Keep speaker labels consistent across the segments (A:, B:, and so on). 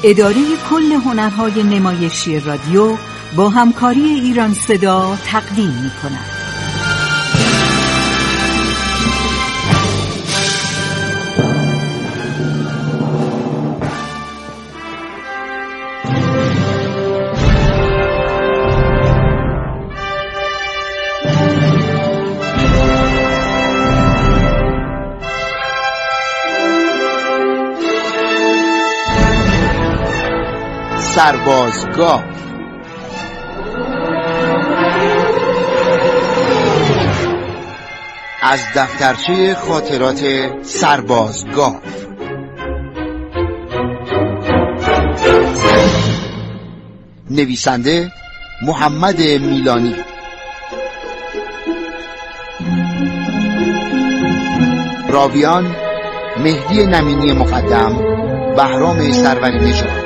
A: اداره کل هنرهای نمایشی رادیو با همکاری ایران صدا تقدیم می‌کند.
B: سربازگاه. از دفترچه خاطرات سربازگاه. نویسنده محمد میلانی. راویان مهدی نمینی مقدم، بهرام سروری نژاد.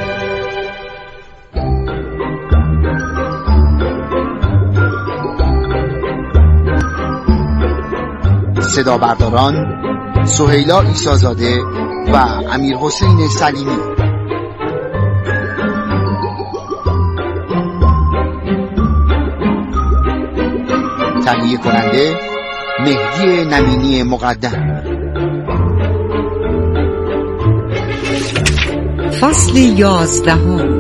B: صدا برداران سهیلا عیسی‌زاده و امیر حسین سلیمی. تهیه کننده مهدی نمینی مقدم.
A: فصل 11.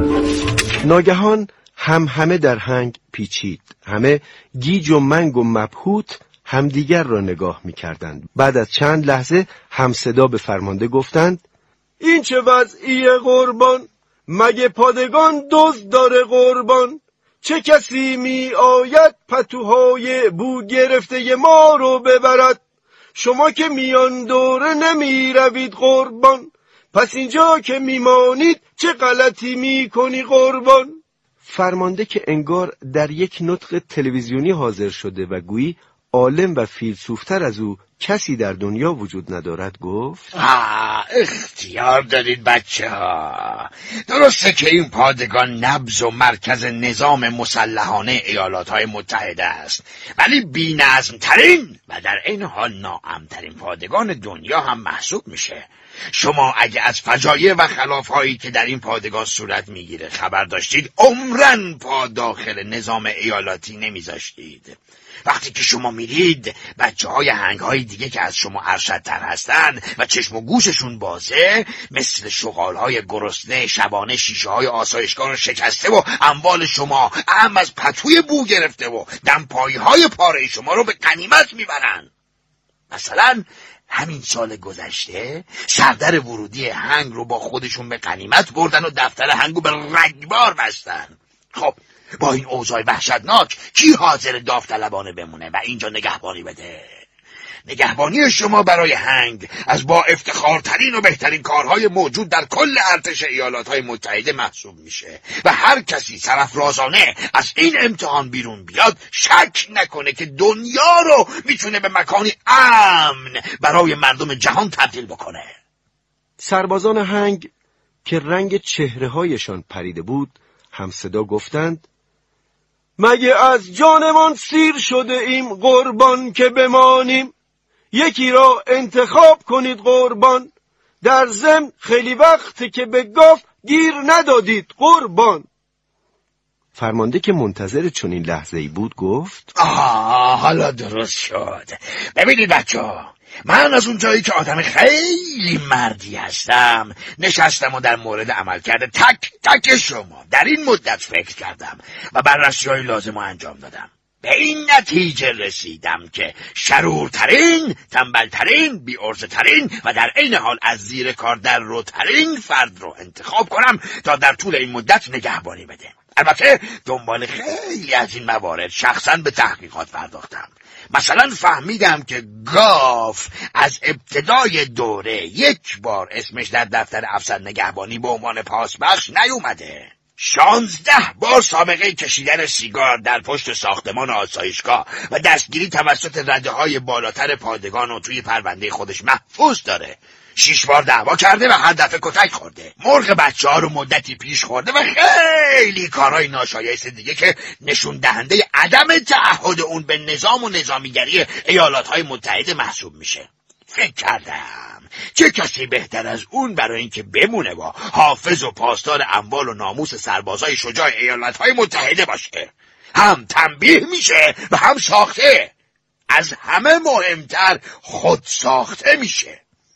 C: ناگهان همه در هنگ پیچید. همه گیج و منگ و مبهوت همدیگر را نگاه می‌کردند. بعد از چند لحظه همصدا به فرمانده گفتند: این چه وضعیه قربان؟ مگه پادگان دزد داره قربان؟ چه کسی می آید پتوهای بو گرفته ما رو ببرد؟ شما که میان دوره نمی روید قربان، پس اینجا که میمانید چه غلطی میکنی قربان؟ فرمانده که انگار در یک نطق تلویزیونی حاضر شده و گویی عالم و فیلسوفتر از او کسی در دنیا وجود ندارد گفت:
D: اختیار دارید بچه ها. درسته که این پادگان نبض و مرکز نظام مسلحانه ایالاتهای متحده است، ولی بی نظم ترین و در این حال ناامن‌ترین پادگان دنیا هم محسوب میشه. شما اگه از فجایع و خلافهایی که در این پادگان صورت میگیره خبر داشتید، عمرن پا داخل نظام ایالاتی نمیذاشتید. وقتی که شما میرید، بچه‌های هنگ‌های دیگه که از شما ارشدتر هستن و چشم و گوششون بازه، مثل شغال‌های گرسنه شبانه شیشه‌های آسایشگاه رو شکسته و اموال شما هم از پتوی بو گرفته و دمپایی‌های پاره شما رو به غنیمت میبرن. مثلا همین سال گذشته سردر ورودی هنگ رو با خودشون به غنیمت بردن و دفتر هنگو به رگبار بستن. خب با این اوضاع وحشتناک کی حاضر داوطلبانه بمونه و اینجا نگهبانی بده؟ نگهبانی شما برای هنگ از با افتخارترین و بهترین کارهای موجود در کل ارتش ایالاتهای متحده محسوب میشه و هر کسی سرافرازانه از این امتحان بیرون بیاد شک نکنه که دنیا رو میتونه به مکانی امن برای مردم جهان تبدیل بکنه.
C: سربازان هنگ که رنگ چهره‌هایشان پریده بود همصدا گفتند: مگه از جانمان سیر شده ایم قربان که بمانیم؟ یکی را انتخاب کنید قربان، در ضمن خیلی وقته که به گاف گیر ندادید قربان. فرمانده که منتظر چنین لحظه‌ای بود گفت:
D: حالا درست شد. ببینید بچه‌ها، من از اون جایی که آدم خیلی مردی هستم نشستم و در مورد عملکرد تک تک شما در این مدت فکر کردم و بررسی‌های لازم رو انجام دادم. به این نتیجه رسیدم که شرورترین، تنبلترین، بی‌عرضه‌ترین و در عین حال از زیر کار در روترین فرد رو انتخاب کنم تا در طول این مدت نگهبانی بده. البته دنبال خیلی از این موارد شخصا به تحقیقات پرداختم. مثلا فهمیدم که گاف از ابتدای دوره یک بار اسمش در دفتر افسر نگهبانی به عنوان پاسبخش نیومده. 16 بار سابقه کشیدن سیگار در پشت ساختمان آسایشگاه و دستگیری توسط رده‌های بالاتر پادگان رو توی پرونده خودش محفوظ داره. 6 بار دعوا کرده و هر دفعه کتک خورده. مرغ بچه‌ها رو مدتی پیش خورده و خیلی کارهای ناشایست دیگه که نشون دهنده عدم تعهد اون به نظام و نظامیگری ایالاتهای متحده محسوب میشه. فکر کردم چه کسی بهتر از اون برای اینکه بمونه و حافظ و پاسدار اموال و ناموس سربازای شجاع ایالاتهای متحده باشه. هم تنبیه میشه و هم ساخته. از همه مهمتر خود ساخته میشه.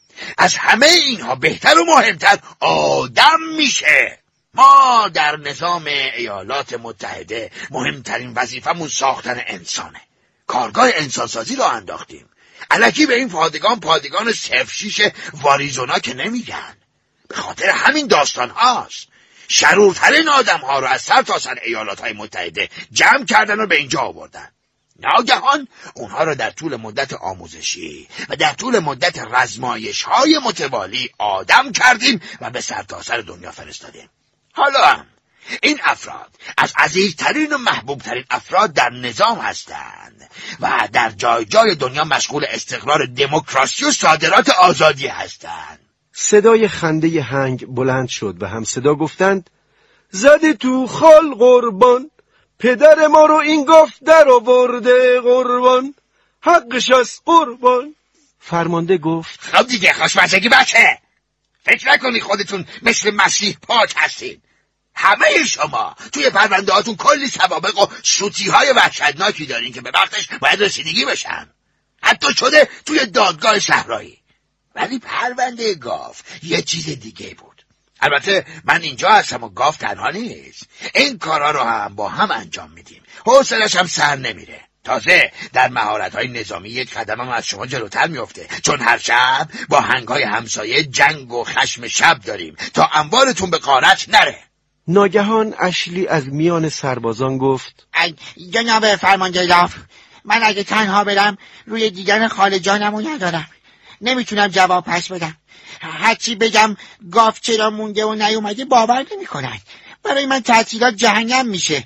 D: از همه اینها بهتر و مهمتر آدم میشه. ما در نظام ایالات متحده مهمترین وظیفمون ساختن انسانه. کارگاه انسانسازی رو انداختیم. الکی به این پادگان 06 واریزونا که نمیگن. به خاطر همین داستان هاست. شرورترین آدم ها رو از سر تا سر ایالات های متحده جمع کردن و به اینجا آوردن. ناگهان اونها رو در طول مدت آموزشی و در طول مدت رزمایش های متوالی آدم کردیم و به سر تا سر دنیا فرستادیم. حالا هم این افراد از عزیزترین و محبوبترین افراد در نظام هستند و در جای جای دنیا مشغول استقرار دموکراسی و صادرات آزادی هستند.
C: صدای خنده هنگ بلند شد و هم صدا گفتند: زده تو خال قربان، پدر ما رو این گفت در آورده قربان، حقش از قربان. فرمانده گفت:
D: خب دیگه خوشمزگی بچه، فکر نکنی خودتون مثل مسیح پاک هستین. همه شما توی پرونده هاتون کلی سوابق و سوتی های وحشتناکی دارین که به وقتش باید رسیدگی بشن. حتی شده توی دادگاه شهرایی. ولی پرونده گاف یه چیز دیگه بود. البته من اینجا هستم و گاف تنها نیست. این کارا رو هم با هم انجام میدیم. حوصله‌اش هم سر نمیره. تازه در مهارت‌های نظامی یک قدم هم از شما جلوتر میفته، چون هر شب با هنگ‌های همسایه جنگ و خشم شب داریم تا اموالتون به غارت نره.
C: ناگهان اشلی از میان سربازان گفت:
E: جناب فرمانده لاف، من اگه تنها برم روی دیدن خاله جانمو ندارم. نمیتونم جواب پس بدم. هرچی بگم گاف چرا مونده و نیومده باور نمیکنن. برای من تعطیلات جهنم میشه.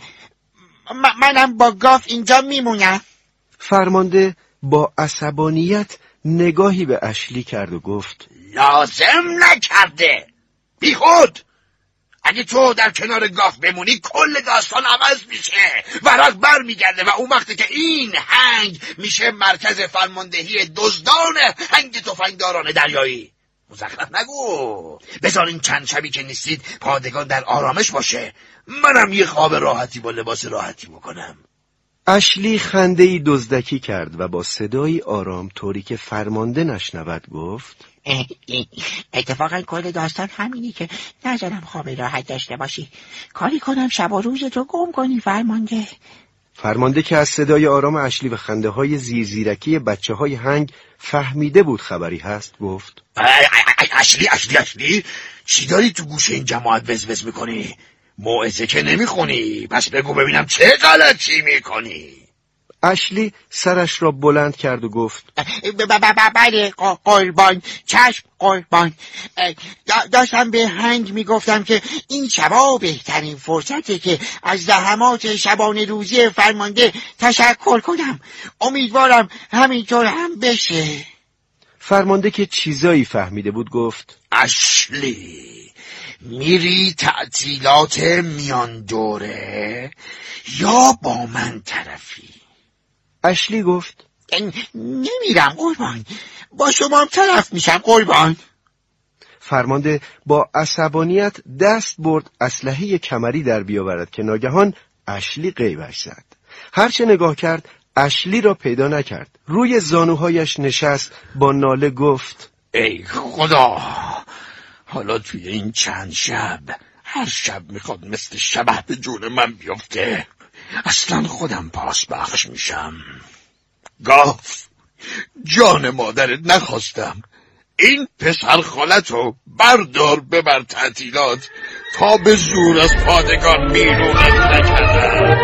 E: منم با گاف اینجا میمونم.
C: فرمانده با عصبانیت نگاهی به اشلی کرد و گفت:
D: لازم نکرده، بی خود. اگه تو در کنار گاف بمونی کل داستان عوض میشه، ورق بر میگرده و اون وقتی که این هنگ میشه مرکز فرماندهی دزدان هنگ تفنگداران دریایی. مزخرف نگو. بذار این چند شبی که نیستید پادگان در آرامش باشه، منم یه خواب راحتی با لباس راحتی بکنم.
C: اشلی خنده‌ای دزدکی کرد و با صدایی آرام طوری که فرمانده نشنود گفت:
E: اتفاقا کل داستان همینی که نذارم خواب راحت داشته باشی. کاری کنم شب و روزت رو گم کنی فرمانده.
C: فرمانده که از صدای آرام اشلی و خنده‌های زیرزیرکی بچه‌های هنگ فهمیده بود خبری هست گفت:
D: اشلی چی داری تو گوش این جماعت وزوز میکنی؟ موعظه که نمیخونی، پس بگو ببینم چه غلطی میکنی.
C: اشلی سرش را بلند کرد و گفت:
E: بله قربان، چشم قربان. داشتم به هنگ میگفتم که این شبا بهترین فرصته که از زحمات شبانه روزی فرمانده تشکر کنم. امیدوارم همینطور هم بشه.
C: فرمانده که چیزایی فهمیده بود گفت:
D: اشلی، میری تعطیلات میان دوره یا با من طرفی؟
C: اشلی گفت:
E: نمیرم قربان، با شما هم طرف میشم قربان.
C: فرمانده با عصبانیت دست برد اسلحه کمری در بیاورد که ناگهان اشلی غیبش زد. هرچه نگاه کرد اشلی را پیدا نکرد. روی زانوهایش نشست، با ناله گفت:
D: ای خدا، حالا توی این چند شب هر شب میخواد مثل شبح به جون من بیفته. اصلا خودم پاس بخش میشم. گاف، جان مادرت نخواستم. این پسر خالتو بردار ببر تعطیلات تا به زور از پادگان بیرونت نکردن.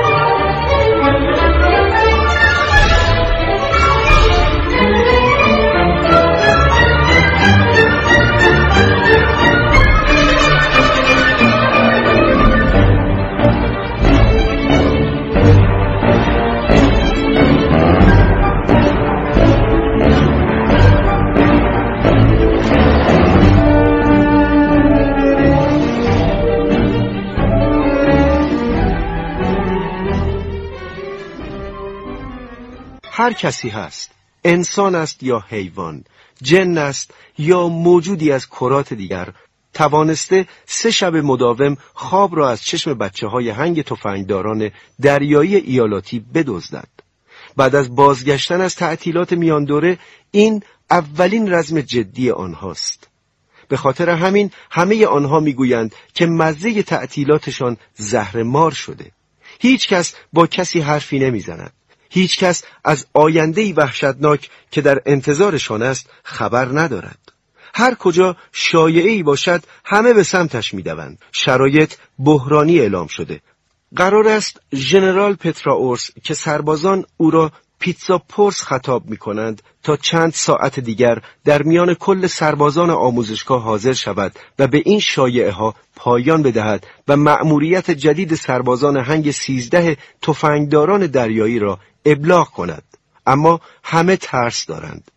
C: هر کسی هست، انسان است یا حیوان، جن است یا موجودی از کرات دیگر، توانسته 3 شب مداوم خواب را از چشم بچه‌های هنگ تفنگداران دریایی ایالاتی بدزدد. بعد از بازگشتن از تعطیلات میان دوره، این اولین رزم جدی آنهاست. به خاطر همین همه آنها میگویند که مزه تعطیلاتشان زهرمار شده. هیچ کس با کسی حرفی نمیزند. هیچ کس از آینده‌ای وحشتناک که در انتظارشان است خبر ندارد. هر کجا شایعه‌ای باشد همه به سمتش می‌دوند. شرایط بحرانی اعلام شده. قرار است ژنرال پتراورس که سربازان او را پیتزا پورس خطاب می‌کنند تا چند ساعت دیگر در میان کل سربازان آموزشگاه حاضر شود و به این شایعه‌ها پایان بدهد و مأموریت جدید سربازان هنگ 13 تفنگداران دریایی را ابلاغ کند. اما همه ترس دارند.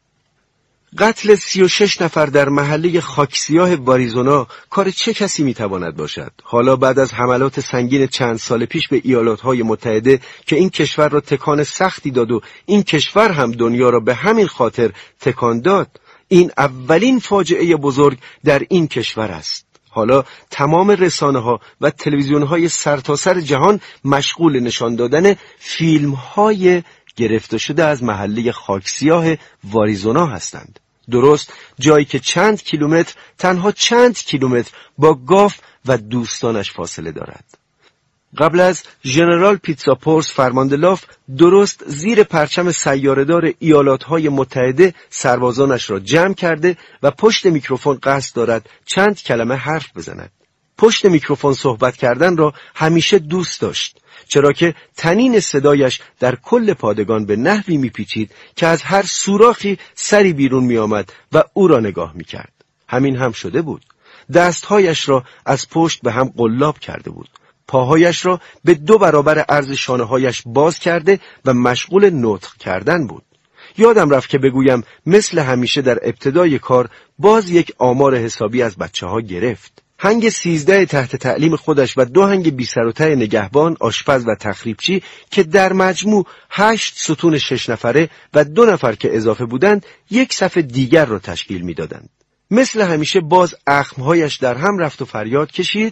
C: قتل 36 نفر در محله خاکسیاه واریزونا کار چه کسی میتواند باشد؟ حالا بعد از حملات سنگین چند سال پیش به ایالاتهای متحده که این کشور را تکان سختی داد و این کشور هم دنیا را به همین خاطر تکان داد، این اولین فاجعه بزرگ در این کشور است. حالا تمام رسانه‌ها و تلویزیون‌های سرتاسر جهان مشغول نشان دادن فیلم‌های گرفته شده از محله خاکسیاه واریزونا هستند. درست جایی که چند کیلومتر، تنها چند کیلومتر با گاف و دوستانش فاصله دارد. قبل از ژنرال پیتزا پورس فرماندلاف درست زیر پرچم سیاره‌دار ایالاتهای متحده سربازانش را جمع کرده و پشت میکروفون قصد دارد چند کلمه حرف بزند. پشت میکروفون صحبت کردن را همیشه دوست داشت، چرا که طنین صدایش در کل پادگان به نحوی میپیچید که از هر سوراخی سری بیرون میآمد و او را نگاه میکرد. همین هم شده بود. دستهایش را از پشت به هم قلاب کرده بود. پاهایش را به 2 برابر عرض شانه‌هایش باز کرده و مشغول نطق کردن بود. یادم رفت که بگویم مثل همیشه در ابتدای کار باز یک آمار حسابی از بچه‌ها گرفت. هنگ 13 تحت تعلیم خودش و 2 هنگ بی سر و ته نگهبان، آشپز و تخریبچی که در مجموع 8 ستون 6 نفره و 2 نفر که اضافه بودند یک صف دیگر را تشکیل می‌دادند. مثل همیشه باز اخمهایش در هم رفت و فریاد کشید: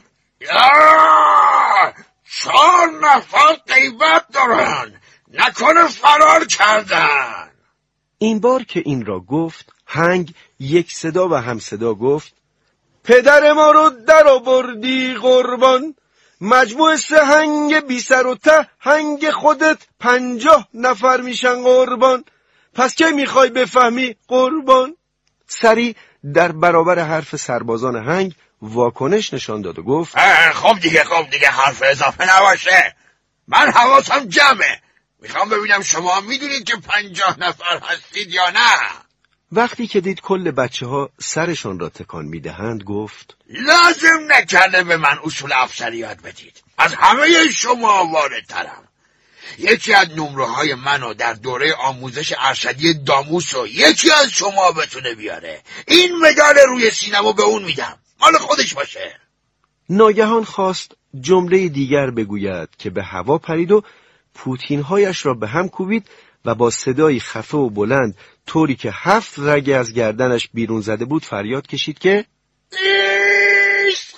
D: 4 نفر غیبت دارن، نکنه فرار کردن.
C: این بار که این را گفت، هنگ یک صدا و هم صدا گفت: پدر ما رو در آوردی قربان، مجموع 3 هنگ بی سر و ته، هنگ خودت 50 نفر میشن قربان، پس که میخوای بفهمی قربان؟ سری در برابر حرف سربازان هنگ واکنش نشان داد و گفت:
D: خب دیگه حرف اضافه نباشه، من حواسم جمعه، میخوام ببینم شما میدونید که 50 نفر هستید یا نه.
C: وقتی که دید کل بچه‌ها سرشان را تکان میدهند گفت:
D: لازم نکرده به من اصول افسری یاد بدید، از همه شما واردترم. یکی از نمره‌های منو در دوره آموزش ارشدی داموسو یکی از شما بتونه بیاره، این مدال روی سینمو به اون میدم، مال خودش باشه.
C: ناگهان خواست جمله دیگر بگوید که به هوا پرید و پوتینهایش را به هم کوبید و با صدایی خفه و بلند طوری که 7 رگ از گردنش بیرون زده بود فریاد کشید که:
D: ایست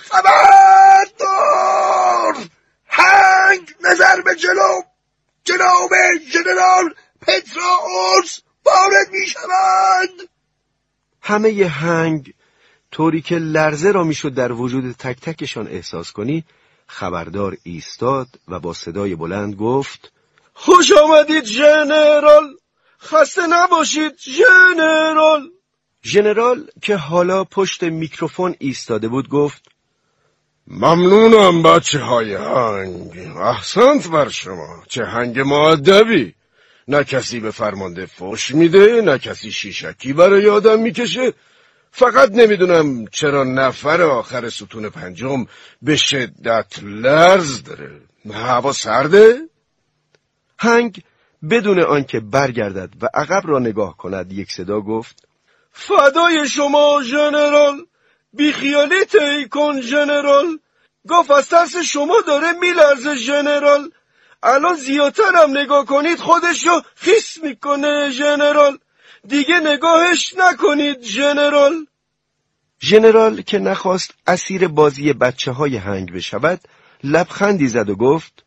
D: خبردار، هنگ نظر به جلو، جناب ژنرال پتراورس وارد می شوند.
C: همه هنگ طوری که لرزه را میشد در وجود تک تکشان احساس کنی، خبردار ایستاد و با صدای بلند گفت: خوش آمدید ژنرال، خسته نباشید ژنرال. ژنرال که حالا پشت میکروفون ایستاده بود گفت:
F: ممنونم بچه‌های هنگ، احسنت بر شما، چه هنگ مؤدبی. نه کسی به فرمانده فحش میده، نه کسی شیشکی برای آدم میکشه. فقط نمیدونم چرا نفر آخر ستون 5 به شدت لرز داره. هوا سرده؟
C: هنگ بدون آنکه برگردد و عقب را نگاه کند یک صدا گفت: فدای شما ژنرال، بیخیالی طی کن ژنرال، گفت از ترس شما داره میلرزه ژنرال، الان زیادتر هم نگاه کنید خودشو خیس میکنه ژنرال،
F: دیگه نگاهش نکنید ژنرال.
C: ژنرال که نخواست اسیر بازی بچه‌های هنگ بشود، لبخندی زد و گفت: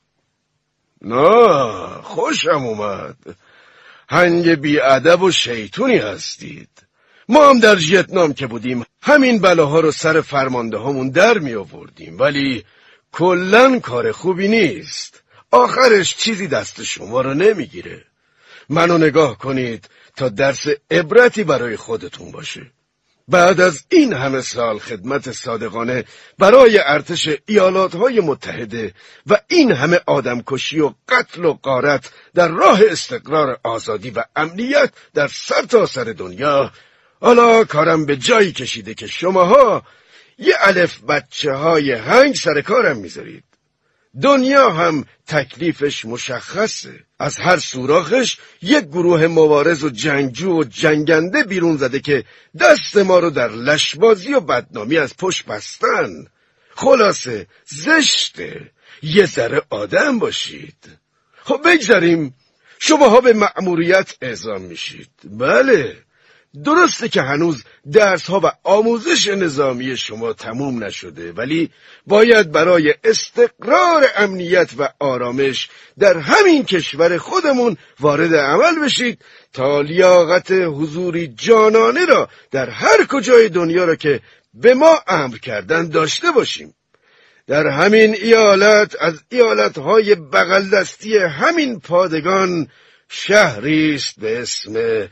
F: نه، خوشم اومد. هنگ بی‌ادب و شیطونی هستید. ما هم در ژیتنام که بودیم همین بلاها رو سر فرمانده هامون در می آوردیم، ولی کلن کار خوبی نیست. آخرش چیزی دست شما رو نمیگیره. منو نگاه کنید تا درس عبرتی برای خودتون باشه. بعد از این همه سال خدمت صادقانه برای ارتش ایالاتهای متحده و این همه آدمکشی و قتل و غارت در راه استقرار آزادی و امنیت در سرتاسر دنیا، حالا کارم به جایی کشیده که شماها یه الف بچه‌های هنگ سر کارم میذارید. دنیا هم تکلیفش مشخصه. از هر سوراخش یک گروه مبارز و جنگجو و جنگنده بیرون زده که دست ما رو در لشبازی و بدنامی از پشت بستن. خلاصه زشته. یه ذره آدم باشید. خب بگذاریم شماها به مأموریت اعزام میشید. بله، درسته که هنوز درس‌ها و آموزش نظامی شما تموم نشده، ولی باید برای استقرار امنیت و آرامش در همین کشور خودمون وارد عمل بشید تا لیاقت حضوری جانانه را در هر کجای دنیا را که به ما امر کردن داشته باشیم. در همین ایالت از ایالت‌های بغل دستی همین پادگان شهری است به اسم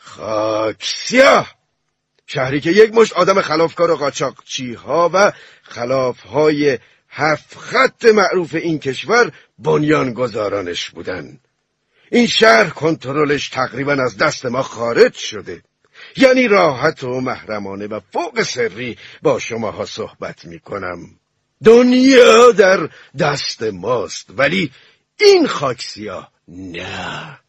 F: خاکسیاه، شهری که یک مشت آدم خلافکار و قاچاقچی‌ها و خلاف‌های 7 خط معروف این کشور بنیانگذارانش بودن. این شهر کنترلش تقریبا از دست ما خارج شده. یعنی راحت و محرمانه و فوق سری با شماها صحبت میکنم. دنیا در دست ماست، ولی این خاکسیاه نه.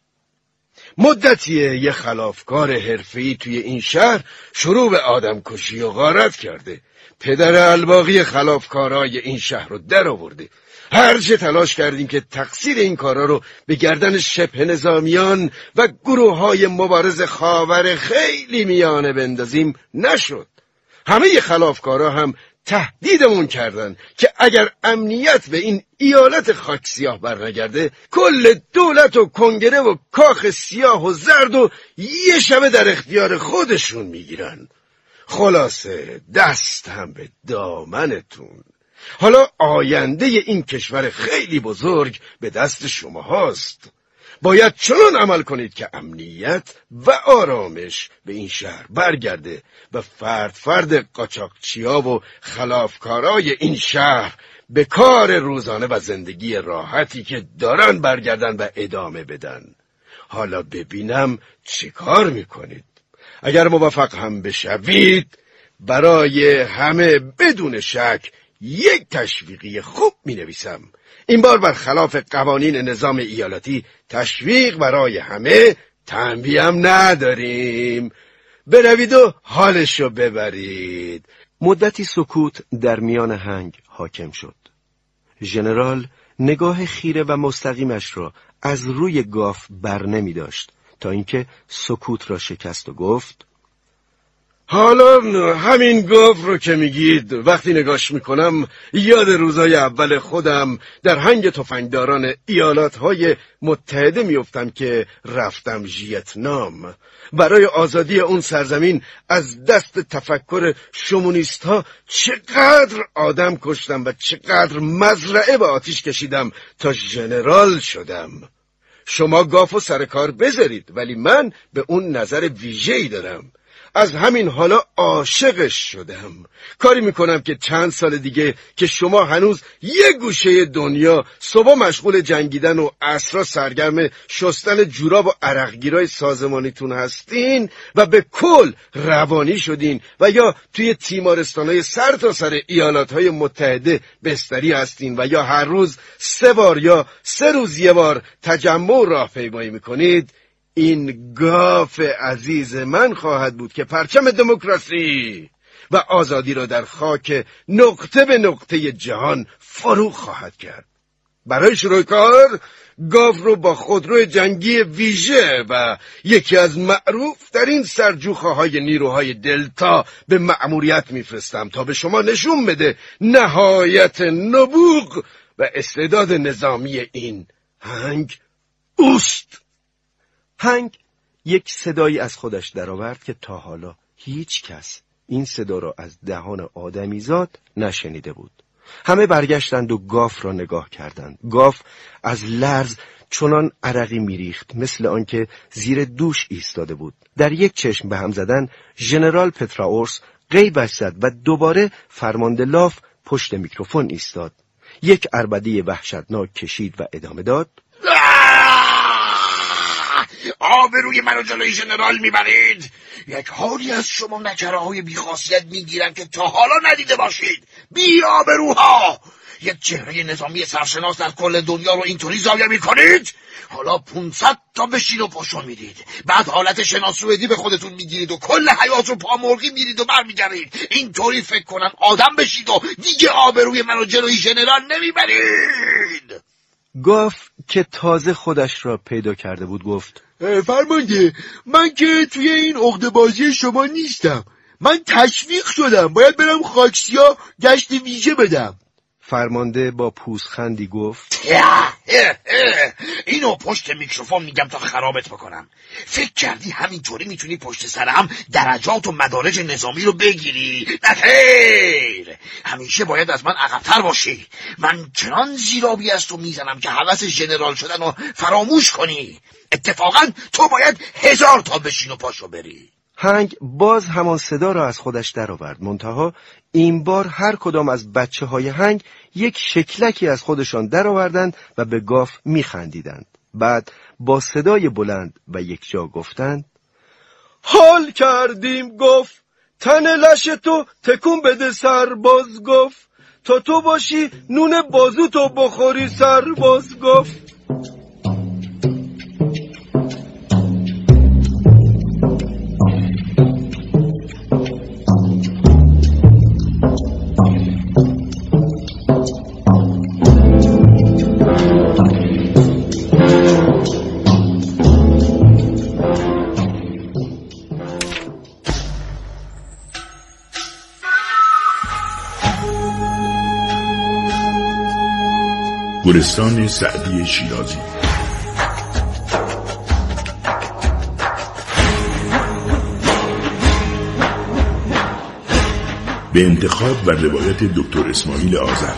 F: مدتیه یه خلافکار حرفه‌ای توی این شهر شروع به آدمکشی و غارت کرده. پدر الباقی خلافکارای این شهر رو در آورده. هر چه تلاش کردیم که تقصیر این کارا رو به گردن شبه نظامیان و گروه‌های مبارز خاور خیلی میانه بندازیم نشد. همه خلافکارا هم تهدیدمون کردن که اگر امنیت به این ایالت خاکسیاه برنگرده کل دولت و کنگره و کاخ سیاه و زرد و یه شبه در اختیار خودشون میگیرن. خلاصه دست هم به دامنتون. حالا آینده این کشور خیلی بزرگ به دست شما هاست. باید چنان عمل کنید که امنیت و آرامش به این شهر برگرده و فرد قاچاقچی‌ها و خلافکارای این شهر به کار روزانه و زندگی راحتی که دارن برگردن و ادامه بدن. حالا ببینم چی کار میکنید. اگر موفق هم بشوید برای همه بدون شک یک تشویقی خوب مینویسم. این بار برخلاف قوانین نظام ایالتی تشویق برای همه تنبیه هم نداریم. بروید و حالشو ببرید.
C: مدتی سکوت در میان هنگ حاکم شد. ژنرال نگاه خیره و مستقیمش را از روی گاف بر نمی داشت تا اینکه سکوت را شکست و گفت:
F: حالا همین گاف رو که میگید وقتی نگاش میکنم یاد روزای اول خودم در هنگ تفنگداران ایالاتهای متحده میفتم که رفتم ژیتنام. برای آزادی اون سرزمین از دست تفکر شومونیست ها چقدر آدم کشتم و چقدر مزرعه به آتیش کشیدم تا ژنرال شدم. شما گاف و سر کار بذارید، ولی من به اون نظر ویژه‌ای دارم. از همین حالا عاشقش شدم. کاری میکنم که چند سال دیگه که شما هنوز یه گوشه دنیا صبح مشغول جنگیدن و عصرها سرگرم شستن جوراب و عرقگیرای سازمانیتون هستین و به کل روانی شدین و یا توی تیمارستانهای سرتاسر ایالاتهای متحده بستری هستین و یا هر روز 3 بار یا 3 روز یه بار تجمع راهپیمایی میکنید، این گاف عزیز من خواهد بود که پرچم دموکراسی و آزادی را در خاک نقطه به نقطه جهان فرو خواهد کرد. برای شروع کار گاو رو با خودرو جنگی ویژه و یکی از معروف در این سرجوخه‌های نیروهای دلتا به مأموریت میفرستم تا به شما نشون بده نهایت نبوغ و استعداد نظامی این هنگ اوست.
C: هنگ یک صدایی از خودش درآورد که تا حالا هیچ کس این صدا را از دهان آدمیزاد نشنیده بود. همه برگشتند و گاو را نگاه کردند. گاو از لرز چنان عرقی میریخت مثل آنکه زیر دوش ایستاده بود. در یک چشم به هم زدن ژنرال پتراورس غیبش زد و دوباره فرمانده لاف پشت میکروفون ایستاد. یک عربده وحشتناک کشید و ادامه داد:
D: آبروی منو جلوی ژنرال میبرید. یک حالی از شما نکره‌های بی‌خاصیت میگیرم که تا حالا ندیده باشید. بی آبروها. یک چهره نظامی سرشناس در کل دنیا رو اینطوری ضایع میکنید. حالا 500 تا به شیر و پاشون میدید، بعد حالت شناسوئدی به خودتون میگیرید و کل حیات رو پامرغی میرید و برمیگردید. اینطوری فکر کنن آدم بشید و دیگه آبروی منو جلوی ژنرال نمیبرید.
C: گاو که تازه خودش را پیدا کرده بود گفت:
G: فرمانده، من که توی این عقده‌بازی شما نیستم. من تشویق شدم، باید برم خاکسیا گشت ویژه بدم.
C: فرمانده با پوزخندی گفت:
D: اینو پشت میکروفون میگم تا خرابت بکنم. فکر کردی همینطوری میتونی پشت سرم درجات و مدارج نظامی رو بگیری؟ نه خیر، همیشه باید از من عقب‌تر باشی. من چنان زیرابی از تو میزنم که هوس ژنرال شدن رو فراموش کنی. اتفاقا تو باید 1000 تا بشین و پاشو بری.
C: هنگ باز همان صدا را از خودش درآورد، منتها این بار هر کدام از بچه‌های هنگ یک شکلکی از خودشان درآوردند و به گاو میخندیدند. بعد با صدای بلند و یکجا گفتند:
F: حال کردیم گاو، تن لش تو تکون بده سرباز گاو، تا تو باشی نون بازو تو بخوری سرباز گاو.
H: گلستان سعدی شیرازی. به انتخاب و روایت دکتر اسماعیل آذر.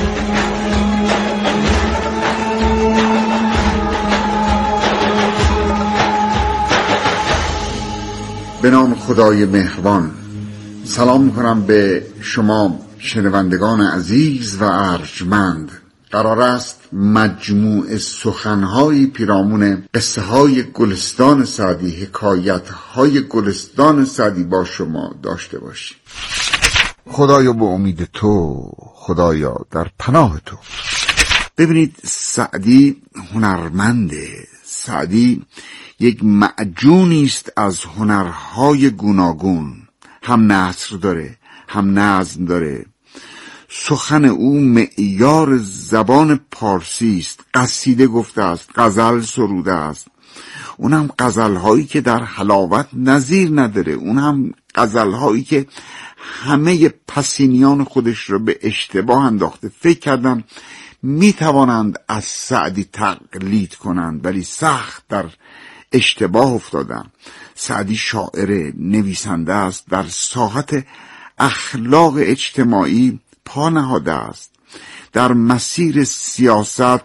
B: به نام خدای مهربان. سلام می‌کنم به شما شنوندگان عزیز و ارجمند. قرار است مجموع سخن‌های پیرامون قصه‌های گلستان سعدی، حکایت‌های گلستان سعدی با شما داشته باشیم. خدایا به امید تو، خدایا در پناه تو. ببینید، سعدی هنرمنده. سعدی یک معجونی است از هنرهای گوناگون. هم نثر داره، هم نظم داره. سخن او معیار زبان پارسی است. قصیده گفته است، غزل سروده است. اونم غزل‌هایی که در حلاوت نظیر نداره. اونم غزل‌هایی که همه پسینیان خودش رو به اشتباه انداخته. فکر کردن میتوانند از سعدی تقلید کنند، ولی سخت در اشتباه افتادن. سعدی شاعر، نویسنده است، در ساحت اخلاق اجتماعی پا نهاده است، در مسیر سیاست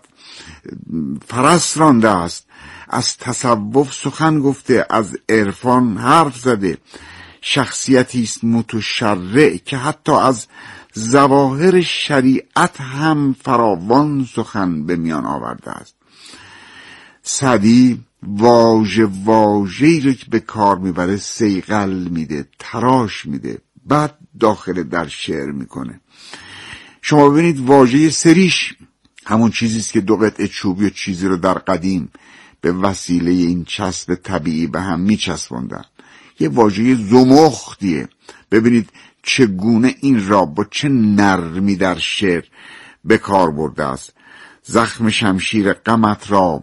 B: فرس رانده است، از تصوف سخن گفته، از عرفان حرف زده. شخصیتی است متشرع که حتی از ظواهر شریعت هم فراوان سخن به میان آورده است. سعدی واژه‌ای رو که به کار میبره صیقل میده، تراش میده، بعد داخل در شعر میکنه. شما ببینید واژه سریش همون چیزیست که 2 قطعه چوبی و چیزی رو در قدیم به وسیله این چسب طبیعی به هم میچسبوندن. یه واژه زمختیه. ببینید چگونه این را با چه نرمی در شعر به کار برده است. زخم شمشیر غمت را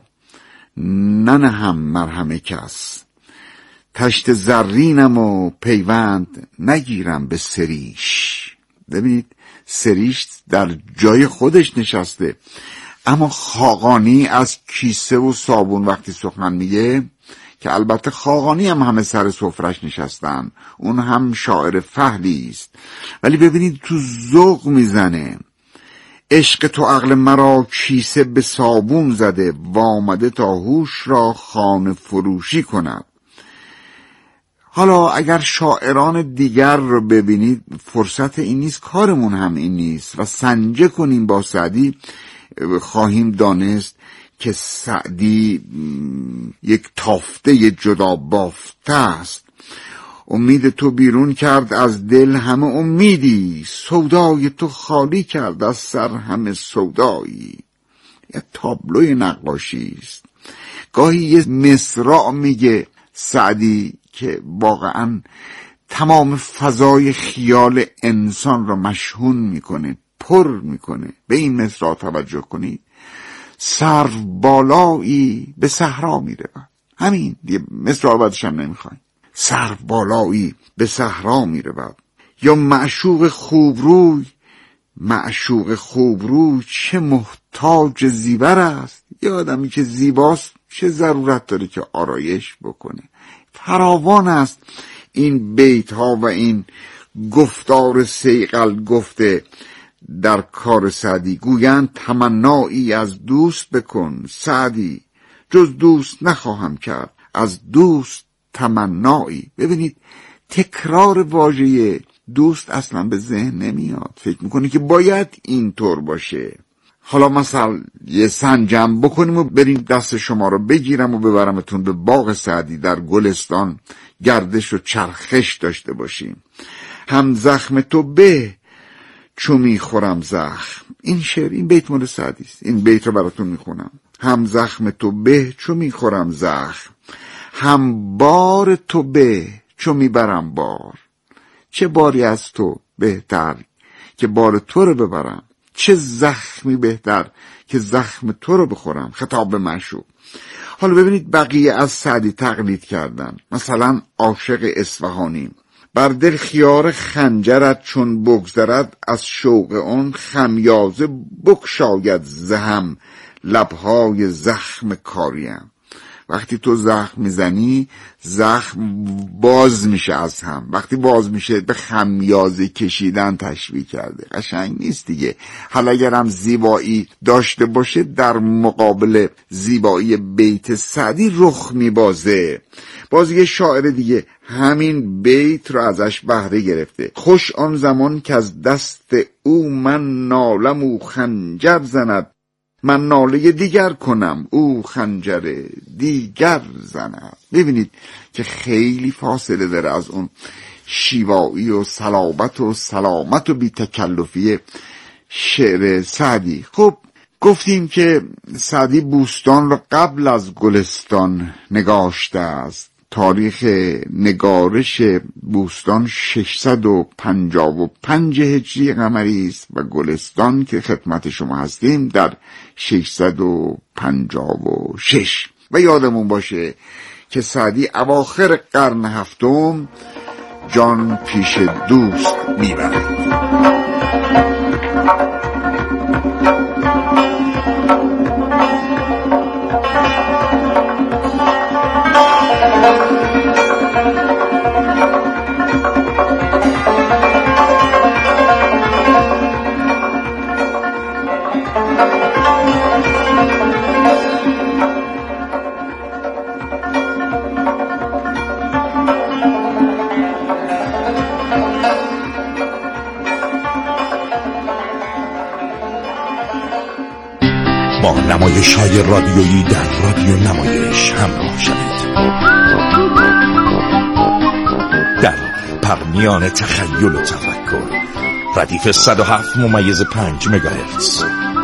B: ننهم مرهم کس. تشت زرینم و پیوند نگیرم به سریش. ببینید سریش در جای خودش نشسته، اما خاقانی از کیسه و صابون وقتی سخن میگه، که البته خاقانی هم همه سر سفرش نشستن، اون هم شاعر فحلی است، ولی ببینید تو ذوق میزنه. عشق تو عقل مرا کیسه به صابون زده، وامده تا هوش را خانه فروشی کند. حالا اگر شاعران دیگر رو ببینید فرصت این نیست، کارمون هم این نیست و سنجه کنیم با سعدی، خواهیم دانست که سعدی یک تافته جدا بافته است. امید تو بیرون کرد از دل همه امیدی، سودای تو خالی کرد از سر همه سودایی. یه تابلوی نقاشی است. گاهی یه مصرع میگه سعدی که واقعا تمام فضای خیال انسان را مشحون میکنه، پر میکنه. به این مصرع توجه کنید: سرو بالایی به صحرا میره. همین دیگه، مصرع بعدش هم نمیخوایم. سرو بالایی به صحرا میره. یا معشوق خوبروی، معشوق خوبروی چه محتاج زیور است. یه آدمی که زیباست چه ضرورت داره که آرایش بکنه. فراوان است این بیت ها و این گفتار صیقل گفته در کار سعدی. گویند تمنایی از دوست بکن سعدی، جز دوست نخواهم کرد از دوست تمنایی. ببینید تکرار واژه دوست اصلا به ذهن نمیاد، فکر میکنی که باید اینطور باشه. حالا مثلا یه سنجم بکنیم و بریم دست شما رو بگیرم و ببرمتون به باغ سعدی، در گلستان گردش و چرخش داشته باشیم. هم زخم تو به چو میخورم زخم. این شعر، این بیت مال سعدی است. این بیت رو براتون میخونم: هم زخم تو به چو میخورم زخم، هم بار تو به چو میبرم بار. چه باری از تو بهتر که بار تو رو ببرم، چه زخمی بهتر که زخم تو رو بخورم. خطاب به معشوق. حالا ببینید بقیه از سعدی تقلید کردن. مثلا عاشق اصفهانی: بر دل خیار خنجرت چون بگذرد، از شوق اون خمیازه بکشاید زهم لبهای زخم کاریم. وقتی تو زخم میزنی زخم باز میشه از هم، وقتی باز میشه به خمیازه کشیدن تشبیه کرده. قشنگ نیست دیگه. حالا اگرم زیبایی داشته باشه در مقابل زیبایی بیت سعدی رخ میبازه. باز یه شاعر دیگه همین بیت رو ازش بهره گرفته: خوش آن زمان که از دست او من نالم او خنجر زند، من ناله دیگر کنم او خنجر دیگر زند. ببینید که خیلی فاصله داره از اون شیوایی و صلابت و سلامت و بی تکلفی شعر سعدی. خب گفتیم که سعدی بوستان رو قبل از گلستان نگاشته است. تاریخ نگارش بوستان 655 هجری قمری است و گلستان که خدمت شما هستیم در 656. و یادمون باشه که سعدی اواخر قرن هفتم جان پیش دوست میبره.
H: با نمایش‌های رادیویی در رادیو نمایش همراه شوید. در پرمیان تخیل و تفکر ردیف 107.5 مگاهرتز.